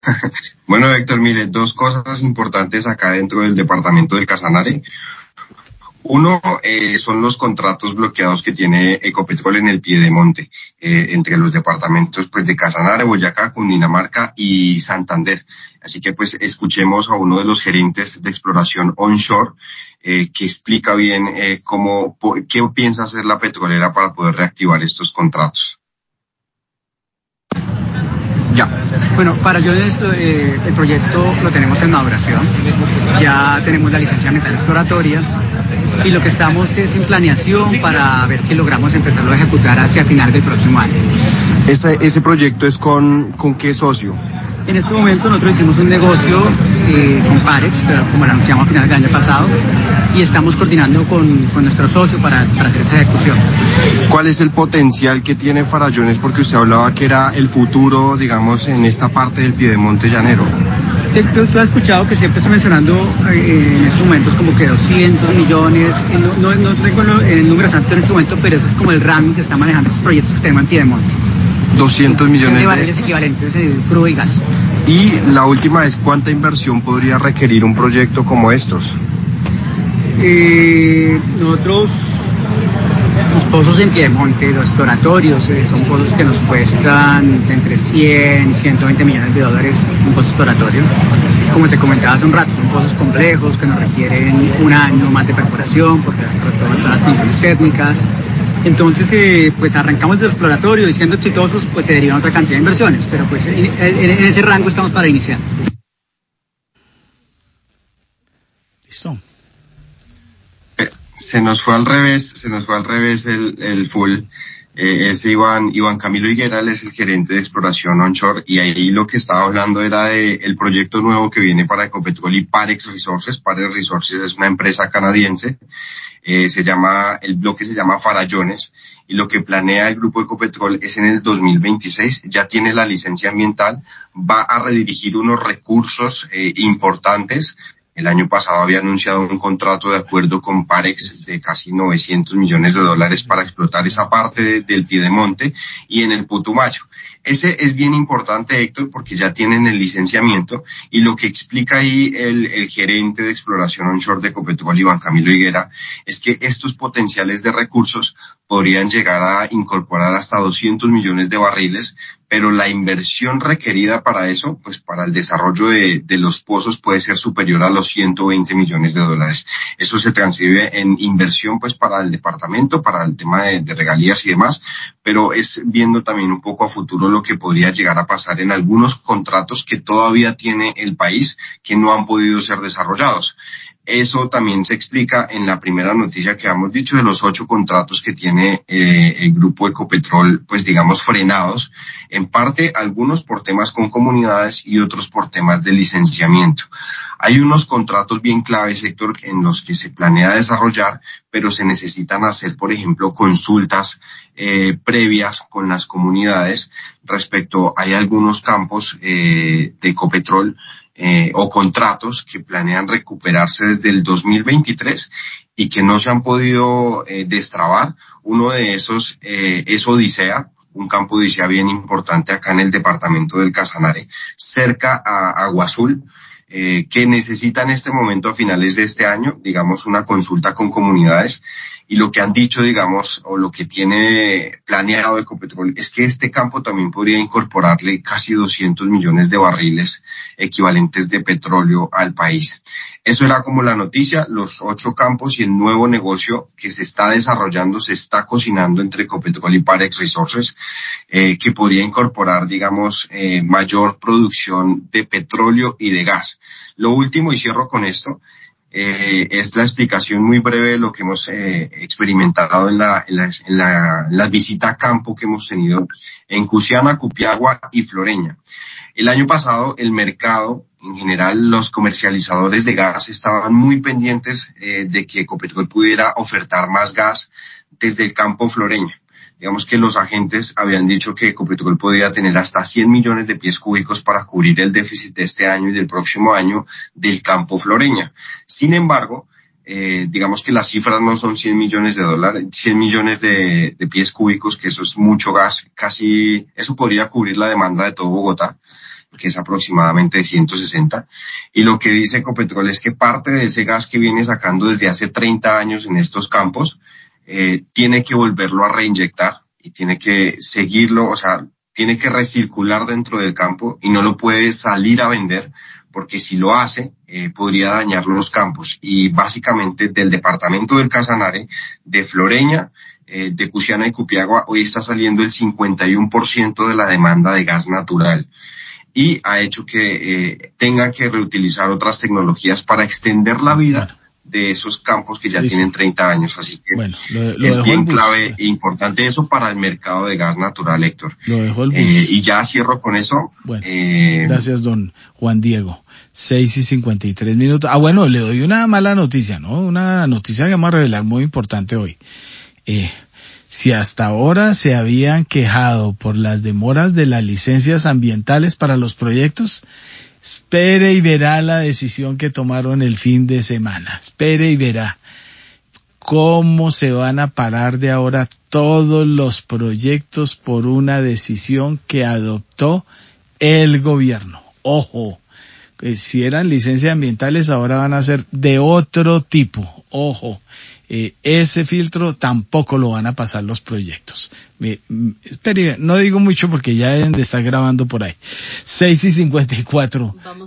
Bueno, Héctor, mire, dos cosas importantes acá dentro del departamento del Casanare. Uno, son los contratos bloqueados que tiene Ecopetrol en el Piedemonte, entre los departamentos pues de Casanare, Boyacá, Cundinamarca y Santander. Así que pues escuchemos a uno de los gerentes de exploración onshore, que explica bien qué piensa hacer la petrolera para poder reactivar estos contratos. Ya. Bueno, para Farallones el proyecto lo tenemos en maduración, ya tenemos la licencia ambiental exploratoria y lo que estamos es en planeación para ver si logramos empezarlo a ejecutar hacia final del próximo año. ¿Ese proyecto es con qué socio? En este momento nosotros hicimos un negocio con Parex, como lo anunciamos a finales del año pasado, y estamos coordinando con nuestro socio para hacer esa ejecución. ¿Cuál es el potencial que tiene Farallones? Porque usted hablaba que era el futuro, digamos, en esta parte del Piedemonte llanero. Tú has escuchado que siempre estoy mencionando en estos momentos como que 200 millones, no tengo el número exacto en este momento, pero ese es como el rango que está manejando estos proyectos que tenemos en Piedemonte. 200 millones de barriles equivalentes de crudo y gas. Y la última es, ¿cuánta inversión podría requerir un proyecto como estos? Nosotros, los pozos en Piedemonte, los exploratorios, son pozos que nos cuestan entre 100 y 120 millones de dólares un pozo exploratorio. Como te comentaba hace un rato, son pozos complejos que nos requieren un año más de perforación por todas las condiciones técnicas. Entonces, pues arrancamos del exploratorio y siendo exitosos, pues se derivan otra cantidad de inversiones, pero pues en ese rango estamos para iniciar. Listo. Se nos fue al revés el full. Es Iván Camilo Higuera, él es el gerente de exploración onshore, y ahí lo que estaba hablando era de el proyecto nuevo que viene para Ecopetrol y Parex Resources. Parex Resources es una empresa canadiense. El bloque se llama Farallones, y lo que planea el grupo Ecopetrol es en el 2026, ya tiene la licencia ambiental, va a redirigir unos recursos importantes. El año pasado había anunciado un contrato de acuerdo con Parex de casi 900 millones de dólares para explotar esa parte del Piedemonte y en el Putumayo. Ese es bien importante, Héctor, porque ya tienen el licenciamiento, y lo que explica ahí el gerente de exploración onshore de Ecopetrol, Iván Camilo Higuera, es que estos potenciales de recursos podrían llegar a incorporar hasta 200 millones de barriles, pero la inversión requerida para eso, pues para el desarrollo de los pozos, puede ser superior a los 120 millones de dólares. Eso se transcribe en inversión pues para el departamento, para el tema de regalías y demás, pero es viendo también un poco a futuro lo que podría llegar a pasar en algunos contratos que todavía tiene el país que no han podido ser desarrollados. Eso también se explica en la primera noticia que hemos dicho de los 8 contratos que tiene el grupo Ecopetrol, pues digamos frenados, en parte algunos por temas con comunidades y otros por temas de licenciamiento. Hay unos contratos bien claves, Héctor, en los que se planea desarrollar, pero se necesitan hacer, por ejemplo, consultas previas con las comunidades respecto, hay algunos campos de Ecopetrol o contratos que planean recuperarse desde el 2023 y que no se han podido destrabar. Uno de esos es Odisea, un campo Odisea bien importante acá en el departamento del Casanare, cerca a Agua Azul, que necesita en este momento, a finales de este año, digamos, una consulta con comunidades. Y lo que han dicho, digamos, o lo que tiene planeado Ecopetrol es que este campo también podría incorporarle casi 200 millones de barriles equivalentes de petróleo al país. Eso era como la noticia, los 8 campos y el nuevo negocio que se está desarrollando, se está cocinando entre Ecopetrol y Parex Resources, que podría incorporar, digamos, mayor producción de petróleo y de gas. Lo último, y cierro con esto, es la explicación muy breve de lo que hemos experimentado en la visita a campo que hemos tenido en Cusiana, Cupiagua y Floreña. El año pasado el mercado, en general los comercializadores de gas, estaban muy pendientes de que Ecopetrol pudiera ofertar más gas desde el campo Floreña. Digamos que los agentes habían dicho que Ecopetrol podía tener hasta 100 millones de pies cúbicos para cubrir el déficit de este año y del próximo año del campo Floreña. Sin embargo, digamos que las cifras no son 100 millones de dólares, 100 millones de pies cúbicos, que eso es mucho gas, casi eso podría cubrir la demanda de todo Bogotá. que es aproximadamente de 160, y lo que dice Ecopetrol es que parte de ese gas que viene sacando desde hace 30 años en estos campos, tiene que volverlo a reinyectar y tiene que seguirlo, o sea, tiene que recircular dentro del campo y no lo puede salir a vender, porque si lo hace, podría dañar los campos. Y básicamente del departamento del Casanare, de Floreña, de Cusiana y Cupiagua, hoy está saliendo el 51% de la demanda de gas natural. Y ha hecho que tenga que reutilizar otras tecnologías para extender la vida de esos campos que ya tienen 30 años. Así que es bien clave e importante eso para el mercado de gas natural, Héctor. Lo dejó el bus. Y ya cierro con eso. Bueno, gracias, don Juan Diego. 6:53. Bueno, le doy una mala noticia, ¿no? Una noticia que vamos a revelar muy importante hoy. Si hasta ahora se habían quejado por las demoras de las licencias ambientales para los proyectos, espere y verá la decisión que tomaron el fin de semana. Espere y verá cómo se van a parar de ahora todos los proyectos por una decisión que adoptó el gobierno. Ojo, que si eran licencias ambientales ahora van a ser de otro tipo. Ojo. Ese filtro tampoco lo van a pasar los proyectos. Espere, no digo mucho porque ya deben de estar grabando por ahí. 6:54.